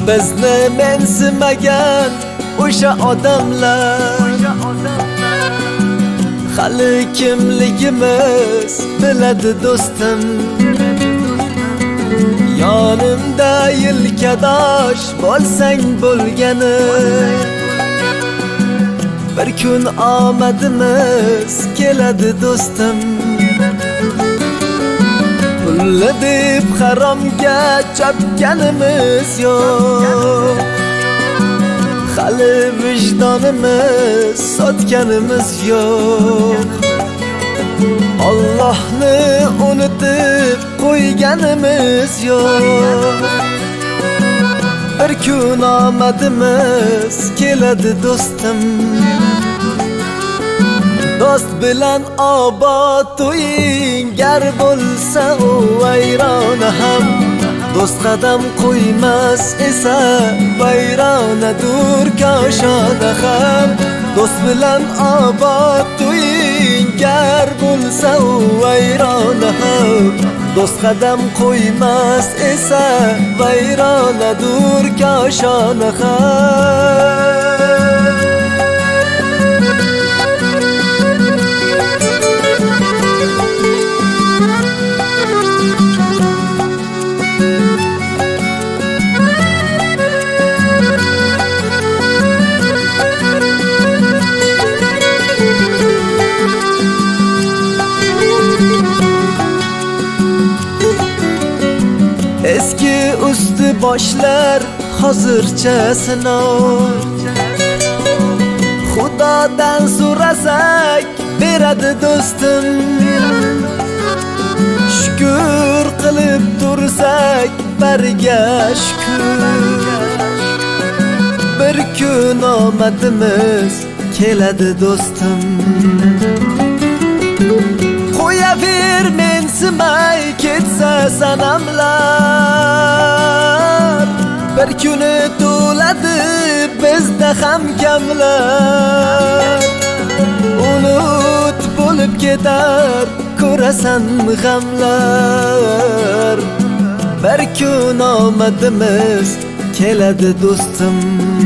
bizni mensimagan o'sha odamlar hali kimligimiz biladi do'stim. Yonimda yelkadosh bo'lsang bo'lgani, bir kun omadimiz keladi do'stim. Pulli deb haromga chopganimiz yo'q, hali vijdonimiz sotganimiz yo'q. Allohni unutib qo'yganimiz yo'q, bir kun omadimiz keladi do'stim. Do'st bilan obod to'ying gar bo'lsa u vayrona ham, do'st qadam qo'ymas esa vayronadur koshona ham. Do'st bilan obod to'ying gar bo'lsa u vayrona ham, do'st qadam qo'ymas esa vayronadur koshona ham. Eski usti boshlar hozircha sinov, Xudodan so'rasak beradi do'stim. Shukr qilib tursak bariga shukr, bir kun omadimiz keladi do'stim. Qo'yaver mensimay ketsa sanamlar, bir kuni to'ladi bizda ham kamlar. Unut bo'lib ketar ko'rasan g'amlar, bir kun omadimiz keladi do'stim.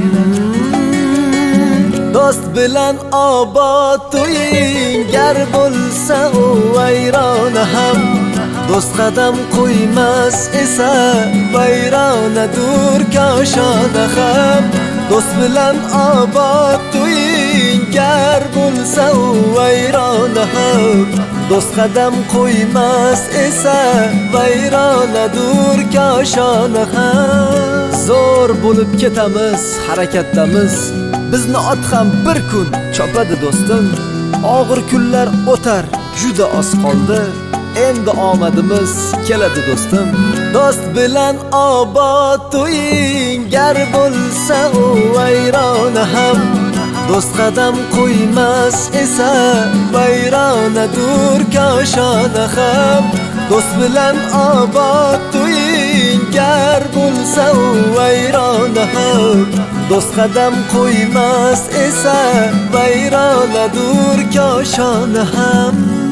Do'st bilan obod to'ying gar bo'lsa u vayrona ham, do'st qadam qo'ymas esa vayronadur koshona ham. Do'st bilan obod to'ying gar bo'lsa u vayrona ham, do'st qadam qo'ymas esa vayronadur koshona ham. Zo'r bo'lib ketamiz harakatdamiz, bizni ot ham bir kun chopadi do'stim. Og'ir kunlar o'tar, juda oz qoldi, endi omadimiz keladi do'stim. Do'st bilan obod to'ying gar bo'lsa u vayrona ham, do'st qadam qo'ymas esa vayronadur koshona ham. Do'st bilan obod to'ying gar bo'lsa u vayrona ham, do'st qadam qo'ymas esa vayronadur koshona ham.